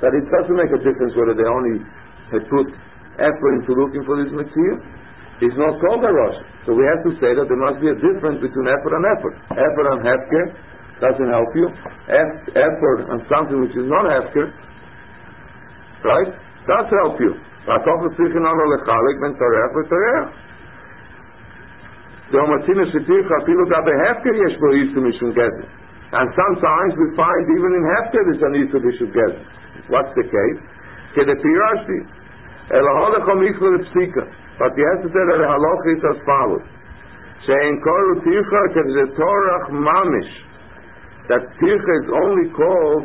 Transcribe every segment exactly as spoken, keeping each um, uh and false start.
that it doesn't make a difference whether they only had put effort into looking for this material. It's not called a Rosh. So we have to say that there must be a difference between effort and effort. Effort and hefker doesn't help you. Eff- effort on something which is not hefker, right, does help you. The and sometimes we find even in hefker there's a need to be shuged. What's the case? But you have to say that the halacha is as follows. She'en koru tircha ke'zetorach mamish. That tircha is only called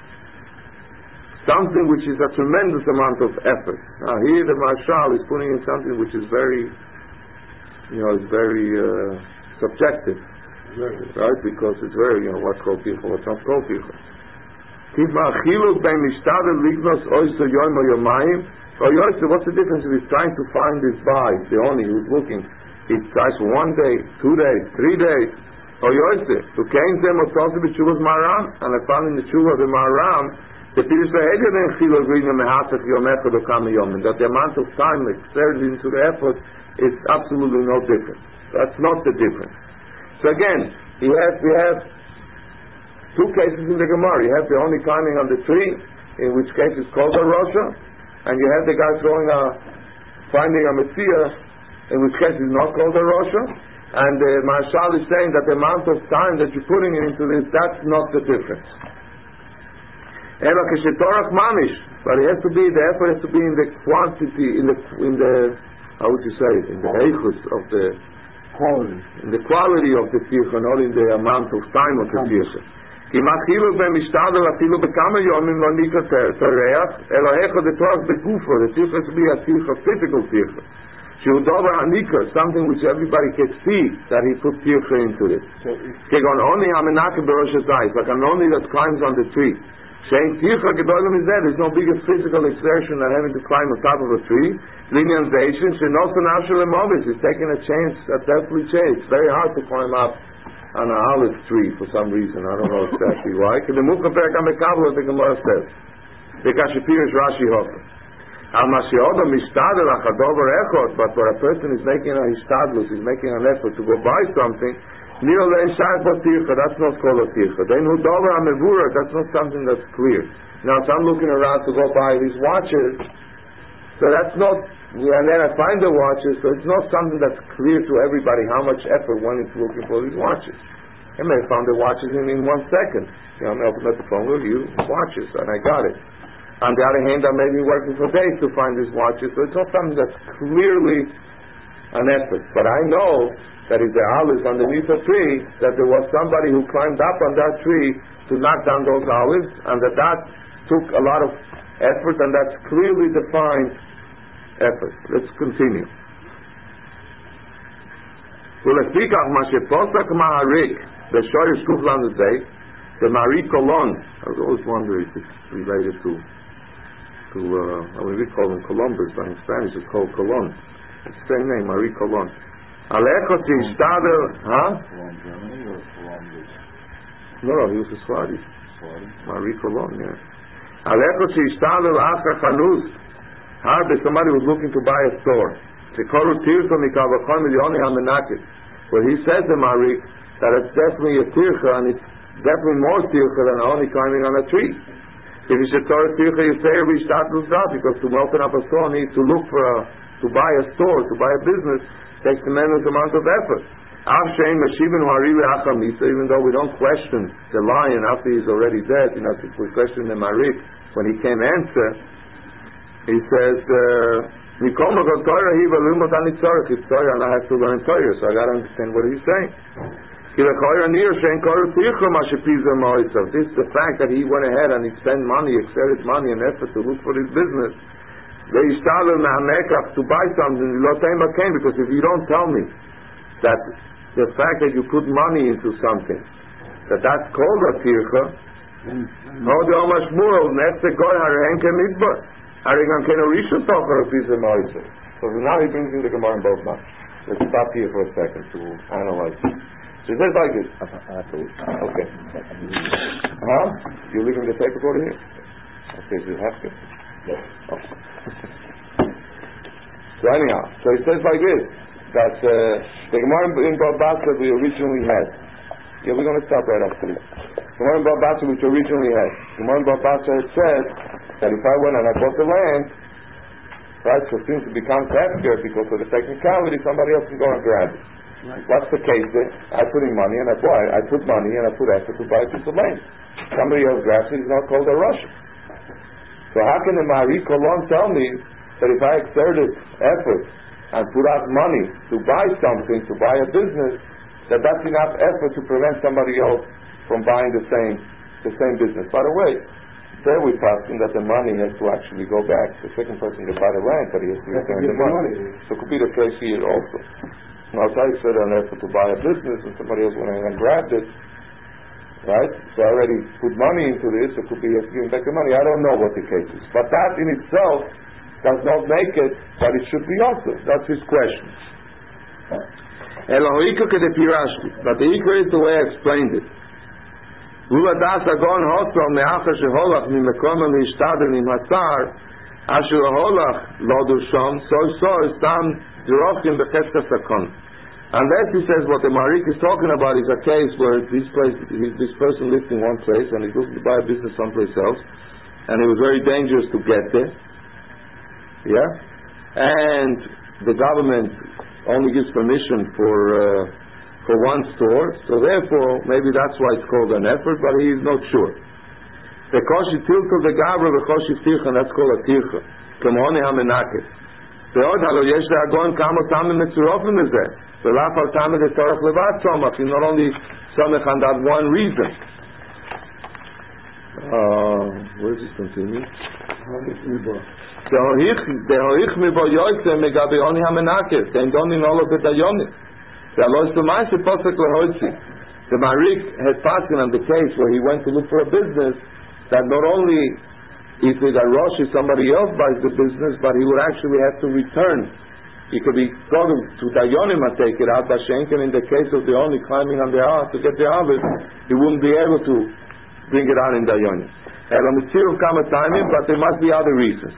something which is a tremendous amount of effort. Now here the Marshal is putting in something which is very, you know, it's very uh, subjective. Right? Because it's very, you know, what's called tircha, what's not called tircha. Kifma achiluk bein mishtadel lignos oyso yom o yomayim. Oh, Yosef, what's the difference if he's trying to find this guy, the only who's looking? He tries for one day, two days, three days. Oh, Yosef, who came to him was also the Chuvas Maram, and I found in the Chuvah of the Maram, the Pirish Vahedya then Chilo Grina Mehatzach Yom Echad Okam Yom, and that the amount of time exerted into the effort is absolutely no different. That's not the difference. So again, you have, we have two cases in the Gemara. You have the only climbing on the tree, in which case it's called a Rosha, and you have the guy throwing a, finding a Messiah, in which case is not called a Rosha, and the Marshal is saying that the amount of time that you're putting into this, that's not the difference. Ela keshetorach mamish, but it has to be, the effort has to be in the quantity, in the, in the, how would you say it, in the eichus of the quality, in the quality of the tircha, not in the amount of time of the tircha. כי מחילו במשתדל אפילו בכמה יומים לא ניקה תריח, אלא איך זה תורך בגופו, the tircha has to be a tircha, physical tircha. שהוא דבר הניקה, something which everybody can see that he put tircha into it. כגון עוני המנקה בראש הזית, like an oni that climbs on the tree. שאין tircha גדול מזה, there's no bigger physical exertion than having to climb on top of a tree. לעניין זיישן, שנוסו נפשו למוביס, he's taking a chance, a deathly chance. It's very hard to climb up on an olive tree for some reason. I don't know exactly why. Because the Mukha Perkam Bekabla, the Gemara says, the Kashipir is Rashi Hofer. Al Mashiyoda Mishtadel Achadover Echot, but when a person is making a Hishtadlus, he's making an effort to go buy something, Nilo Lein Shayach Tircha, that's not called a Tircha. Then Hudover Amevura, that's not something that's clear. Now, so I'm looking around to go buy these watches, so that's not, and then I find the watches, so it's not something that's clear to everybody how much effort one is looking for these watches. I may have found the watches in, in one second. You know, I may open up the phone with you, watches, and I got it. On the other hand, I may be working for days to find these watches, so it's not something that's clearly an effort. But I know that if the olives underneath a tree, that there was somebody who climbed up on that tree to knock down those olives, and that that took a lot of effort, and that's clearly defined effort. Let's continue. Ulefikach masheposak ma'arik the shoyish kuflan today the Marie Colon. I was always wondering if it's related to to uh, I mean we call them Columbus, but in Spanish it's called Colon. It's the same name, Marie Colon. Alecho tishtadel, huh? No, no, he was a Swadi. Marie Colon, yeah. Alecho tishtadel acha chanus. Harbe, somebody was looking to buy a store. Where he says to Marik that it's definitely a tircha and it's definitely more tircha than only climbing on a tree. If you should tell a tircha, you say we start to start because to open up a store needs to look for a, to buy a store, to buy a business takes tremendous amount of effort. Even though we don't question the lion after he's already dead, you know, if we question the Marik when he can't answer. He says, Mikol Magot Torah, he will learn what Torah. It's Torah, and I have to learn Torah, so I got to understand what he's saying. This is the fact that he went ahead and he spent money, exerted money and effort to look for his business. To buy something, because if you don't tell me that the fact that you put money into something, that that's called a tircha, so now he brings in the Gemara in both months. Let's stop here for a second to analyze. So he says like this. Okay. Huh? You're leaving the tape recorder here? case is hefker. Oh. So anyhow, so it says like this, that uh, the Gemara in Bava Basra we originally had. Yeah, we're going to stop right after this. The Gemara in Bava Basra which originally had. The Gemara in Bava Basra had said that if I went and I bought the land, right, so since it becomes hefker because of the technicality, somebody else can go and grab it. Right. What's the case then? I put in money and I buy. I put money and I put effort to buy a piece of land. Somebody else grabs it, it's not called a rush. So how can the Ma'ari Kolon tell me that if I exerted effort and put out money to buy something, to buy a business, that that's enough effort to prevent somebody else from buying the same the same business? By the way, there we passing that the money has to actually go back. The second person can buy the land, but he has to return the money. money. So it could be the case here also. Now, if I exerted an effort to buy a business and somebody else went and grabbed it, right? So I already put money into this, it could be giving back the money. I don't know what the case is. But that in itself does not make it, but it should be also. That's his question. But the ikar is the way I explained it. Uladas agon hotzal me'achar sheholach mimekom mi'ishtadel imhatzar asher holach lodu shom soy soy stam dirochim becheskas hakon. Unless he says what the Marik is talking about is a case where this place, this person lived in one place and he's looking to buy a business someplace else, and it was very dangerous to get there. Yeah, and the government only gives permission for uh, for one store, so therefore maybe that's why it's called an effort, but he is not sure. The koshi tilka the gabra the koshi tircha, that's called a tircha. Kemoni hamenakes. The od halo yesh le'agon kamo tamim metzurofim ezeh. The lafal tamim is torach levat somach. He's not only somach on that one reason. Uh, where does this continue? The hoich mibo yoyse megabe oni hamenakes. The indoni nolo betayoni. The alois to ma'ase posek lehoitzi. The Marik had passed on the case where he went to look for a business that not only if it a Rosh, if somebody else buys the business, but he would actually have to return. He could be going to Dayonim and take it out, but Shenken, in the case of the only climbing on the house to get the harvest, he wouldn't be able to bring it out in Dayonim. But there must be other reasons.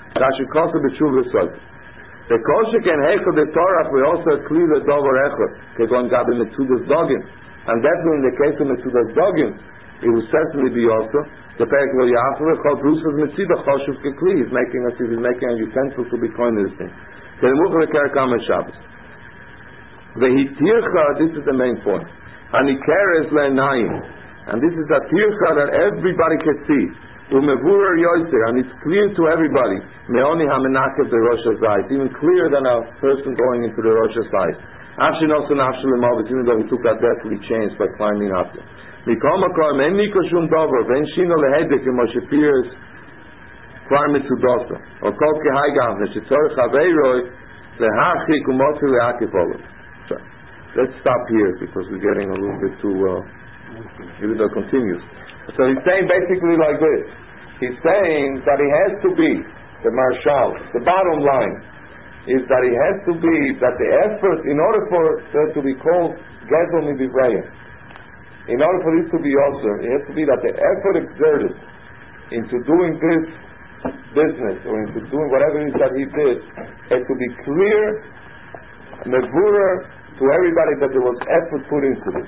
The kosher can hecho the Torah, we also clear the dover echot, kegon gabi metzudas dogim, and definitely in the case of metzudas dogim, it will certainly be also the perek lo yafle chol brusas metzida choshev kekli. He's making us, he's making a utensil to be coined this thing. The muchre kerekam Shabbos. The hitircha, this is the main point. Hanikeres le'nayim, and this is a tircha that everybody can see. Umevurer yoyser, and it's clear to everybody. Meoni hamenakev the Rosh Hashanah. It's even clearer than a person going into the Rosh Hashanah. Afshin also nafshel lemavit, even though he took that deathly chance by climbing up there. Mikomakom en nikoshum dover, ven shino lehedek imo shepirs kvar mitzudosa. Or kol kehaigavne, shetzorich haveiroi lehachik umotzi leakipolu. Let's stop here because we're getting a little bit too, uh, even though it continues. So he's saying basically like this. He's saying that it has to be, the marshal, the bottom line is that it has to be that the effort, in order for there to be called Gezel Midivrayim, in order for this to be also, it has to be that the effort exerted into doing this business or into doing whatever it is that he did has to be clear, mevurer to everybody that there was effort put into this.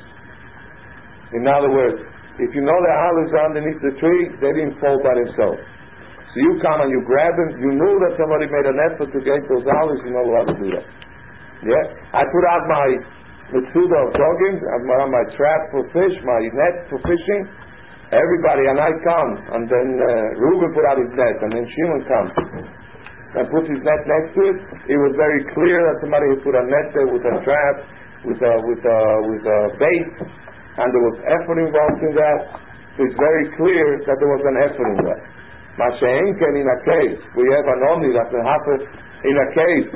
In other words, if you know the olives are underneath the tree, they didn't fall by themselves. So you come and you grab them, you knew that somebody made an effort to get those olives, you know how to do that. Yeah? I put out my Mitzuda of dogging, my, my trap for fish, my net for fishing, everybody, and I come, and then uh, Reuben put out his net, and then Shimon comes and puts his net next to it. It was very clear that somebody had put a net there with a trap, with a, with a, with a bait, and there was effort involved in that. So it's very clear that there was an effort in that. Masha'enken, in a case, we have an omni that can happen in a case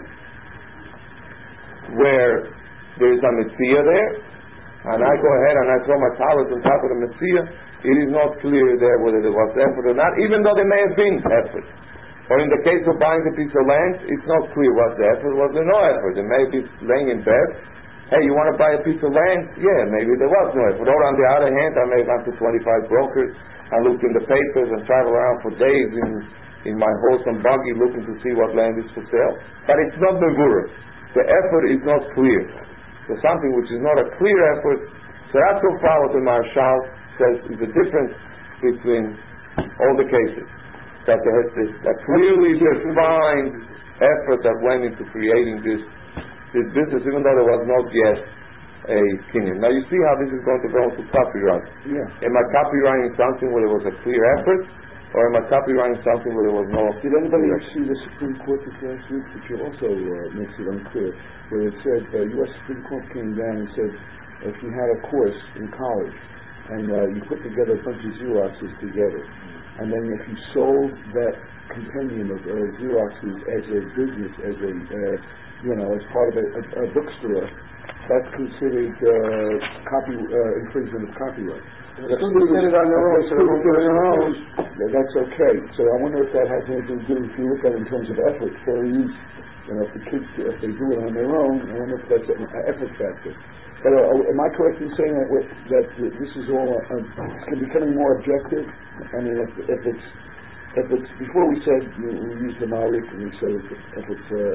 where there is a Messiah there, and I go ahead and I throw my talent on top of the Messiah, it is not clear there whether there was effort or not, even though there may have been effort. Or in the case of buying a piece of land, it's not clear was there effort, was there no effort. There may be laying in bed, hey, you want to buy a piece of land? Yeah, maybe there was no effort. Or on the other hand, I may have gone to twenty-five brokers and looked in the papers and traveled around for days in in my horse and buggy looking to see what land is for sale. But it's not Mevurah. The effort is not clear. So something which is not a clear effort, so that's so far what the Marshal says is the difference between all the cases. That there has this that clearly defined effort that went into creating this this business, even though there was not yet a kinyan. Now you see how this is going to go into copyright. Yeah. Am I copywriting something where there was a clear effort, or am I copywriting something where there was no? Did anybody see the Supreme Court this last week, which also uh, makes it unclear, where it said the uh, U S Supreme Court came down and said if you had a course in college and uh, you put together a bunch of Xeroxes together, and then if you sold that compendium of uh, Xeroxes as a business, as a uh, you know, as part of a, a, a bookstore, that's considered uh, copy uh, infringement of copyright. The students did it on their own, so students did it on their own. That's okay. So I wonder if that has anything to do, if you look at it in terms of effort, fair use. You know, if the kids, if they do it on their own, I wonder if that's an effort factor. But uh, am I correct in saying that that this is all uh, becoming more objective? I mean, if, if it's if it's before we said you know, we used the Malik and we said if, if it's uh,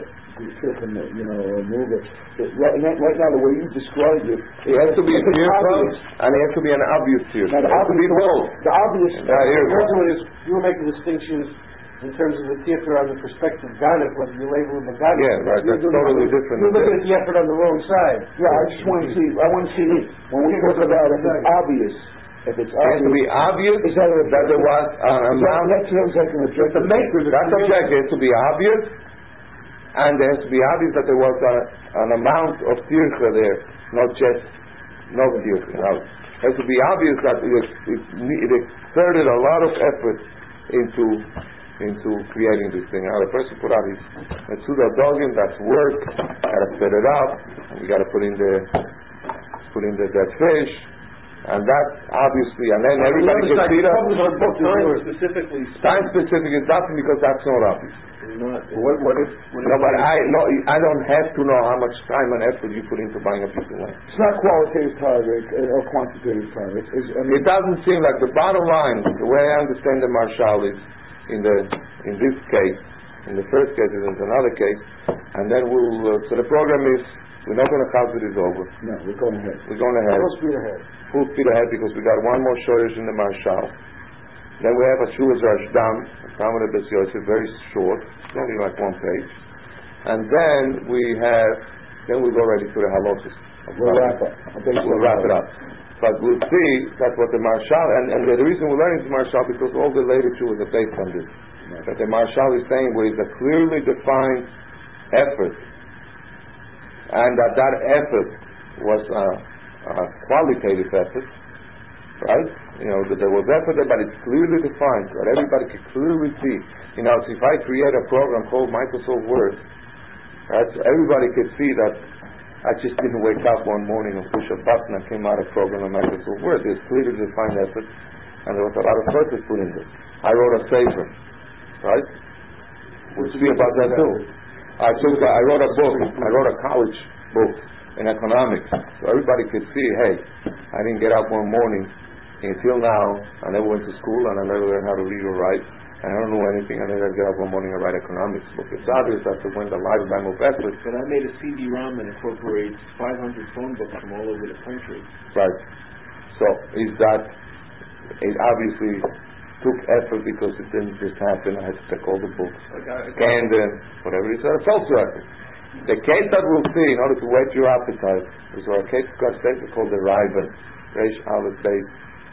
you know a move it. Right, right now, the way you described it, it has to be a clear obvious, and it has to be an obvious clear. It has to be both. The obvious. Uh, the is you were making distinctions in terms of the theater on the perspective Ghana, whether you label them a Ghana. Yeah, right. That's totally different. You're looking at the effort on the wrong side. Yeah, I just want to see. I want to see when we talk about if it's obvious. If it's it has to be obvious is that, that there was an amount. That's exactly what the maker. That's objective. It has to be obvious, and there has to be obvious that there was a, an amount of tircha there, not just no tircha. No. It has to be obvious that it, it, it exerted a lot of effort into into creating this thing. Now the person put out his Metzuda Dogim, that's work. Gotta set it up. And you gotta put in the put in the dead fish. And that obviously, and then everybody can see that. Time specifically. Time specific is nothing because that's not obvious. Not, what, what if, what no, but I no, I don't have to know how much time and effort you put into buying a piece of land. It's not qualitative time or quantitative time. It's, it's, I mean, it doesn't seem like the bottom line. The way I understand the Marshal is in the in this case, in the first case, and in another case, and then we'll. Uh, so the program is we're not going to count it is over. No, we're going ahead. We're going ahead. Full speed ahead. Full speed ahead because we got one more shortage in the Marshal. Then we have a Shuvas Rashdam, Talmud Bes Yosef, very short, it's only like one page. And then we have, then we go ready to the halachos. We'll wrap up. We'll wrap it up. But we'll see that's what the Marshal, and, and the reason we're learning the Marshal because all the later Shuvas are based on this. Right. That the Marshal is saying where is a clearly defined effort, and that that effort was a, a qualitative effort, right? You know, that there was effort there, but it's clearly defined, that everybody can clearly see. You know, so if I create a program called Microsoft Word, right, so everybody can see that I just didn't wake up one morning and push a button and came out a program in Microsoft Word. There's clearly defined effort, and there was a lot of purpose put into it. I wrote a sefer, right? We'll see about that too. I took, I wrote a book, I wrote a college book in economics, so everybody could see, hey, I didn't get up one morning until now, I never went to school and I never learned how to read or write, and I don't know anything, and then I get up one morning and write economics book. It's obvious that when the lifetime of effort. But I made a C D ROM that incorporates five hundred phone books from all over the country. Right. So is that, it obviously took effort because it didn't just happen. I had to take all the books, scan them, whatever it is. It's also effort. The case that we'll see, in order to whet your appetite, is our case called the Riven, Reish Aleph Beis,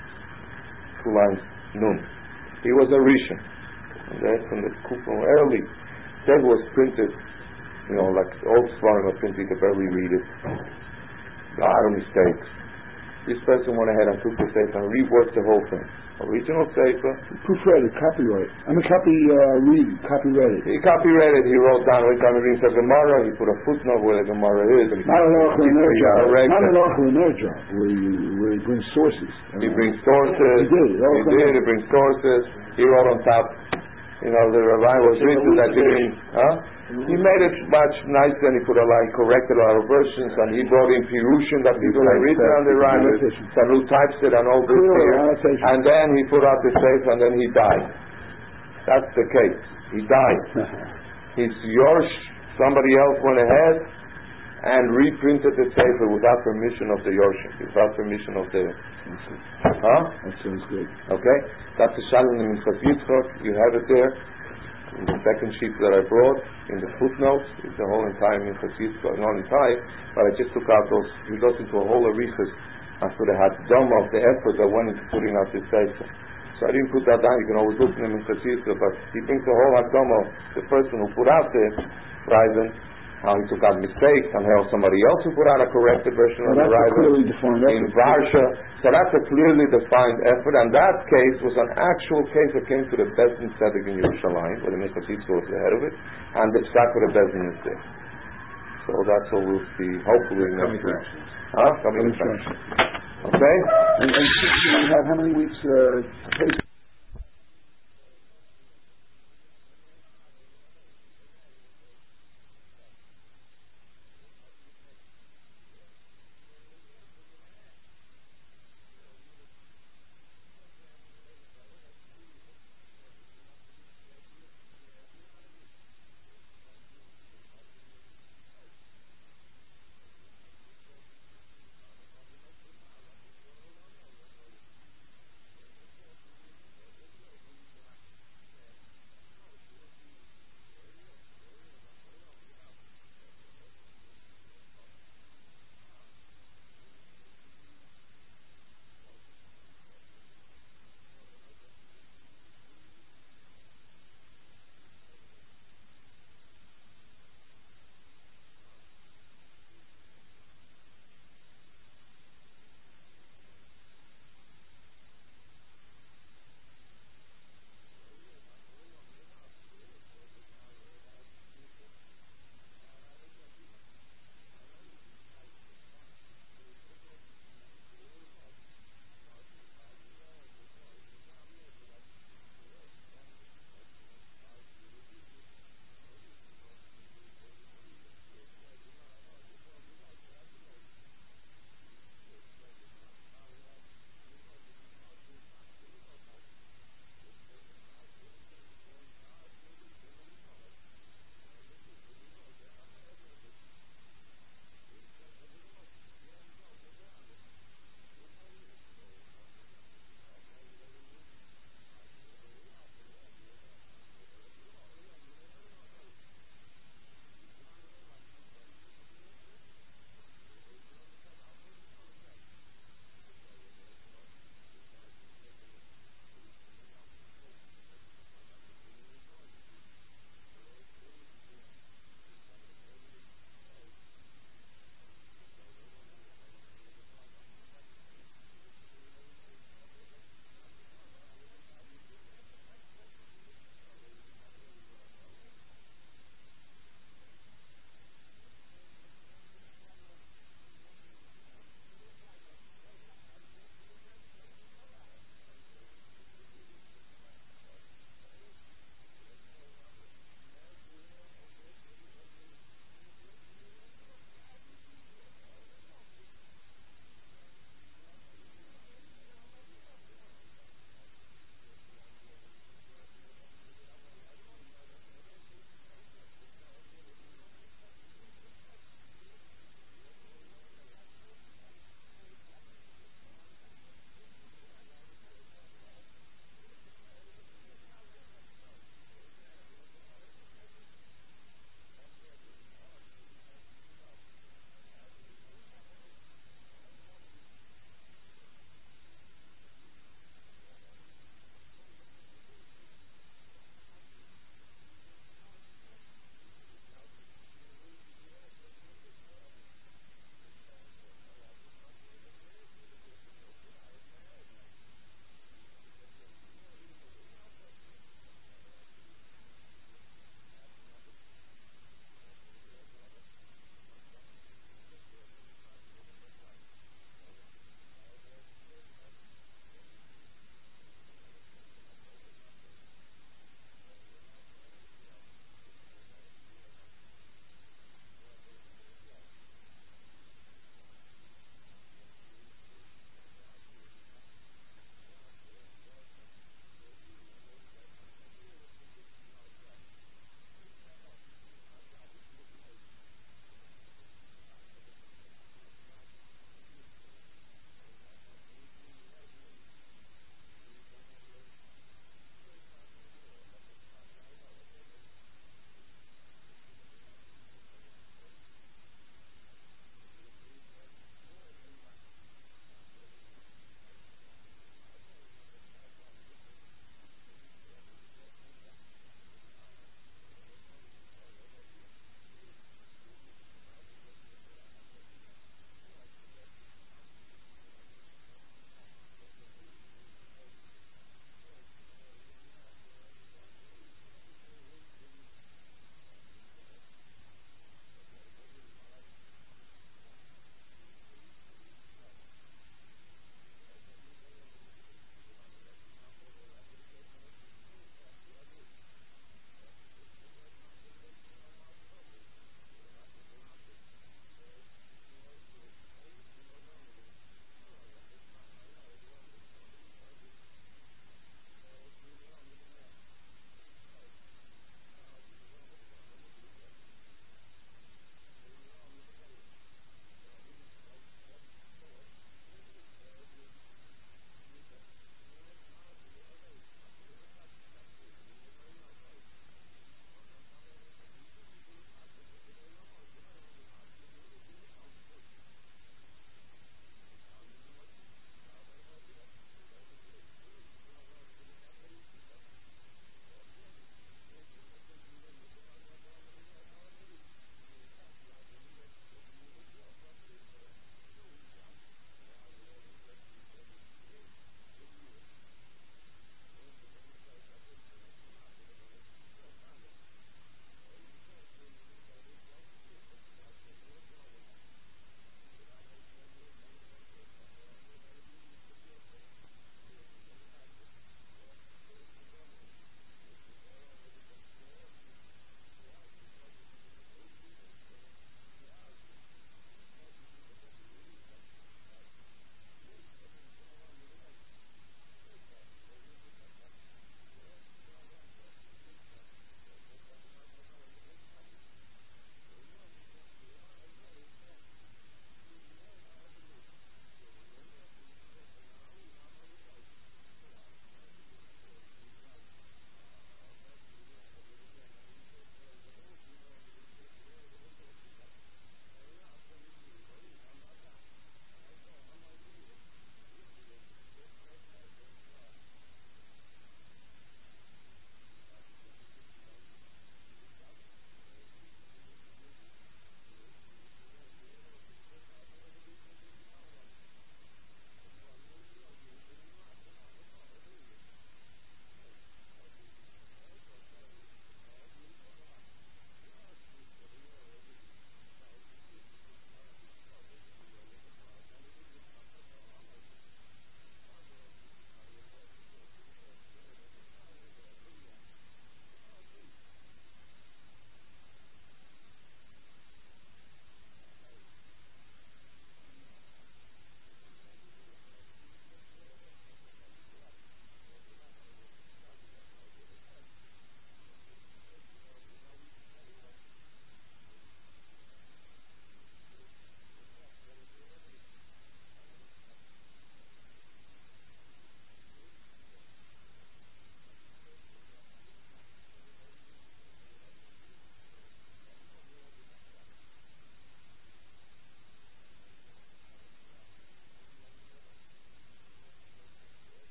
two lines, Nun. He was a Rishon. And that's from the Kufa early. That was printed, you know, like old Svarim was printed, you could barely read it. A lot of mistakes. This person went ahead and took the sefer and reworked the whole thing. Original sefer. Proofread it, copyright. I mean, copy, uh, read, copyright it. He copyrighted it, he wrote down, every time he reads a Gemara, he put a footnote where the Gemara is. And not an Oracle in their job. Not an it. Oracle in their job, where, you, where he brings sources. He brings sources. He did. He did, he brings sources. He wrote on top, you know, the Rabbi was written that he didn't, huh? He made it much nicer and he put a lot, he corrected a lot of versions and he brought in Pirushim that people had written on the Rambam, Saru types it and all this here. And then he put out the safe and then he died. That's the case. He died. His Yorsh, somebody else went ahead and reprinted the Sefer without permission of the Yorshim, without permission of the... Huh? That sounds good. Okay? That's the Shalom in Minchas Yitzchak. You have it there in the second sheet that I brought, in the footnotes. It's the whole entire Minchas Yitzchak, not entire, but I just took out those. He goes into a whole arichas after the Hadam of the effort that went into putting out this Sefer. So I didn't put that down. You can always look in the Minchas Yitzchak, but he brings the whole Hadam of the person who put out the Reisen, how he took out mistakes, and how somebody else who put out a corrected version well, of the Reisen in Varsha. So that's a clearly defined effort, and that case was an actual case that came to the Bezdin Tzedek in Yerushalayim, where the Minchas Yitzchak was the head of it, and the Psak of the Bezdin is there. So that's what we'll see, hopefully next week. Huh? Coming attraction. Okay? And, and you have how many weeks uh,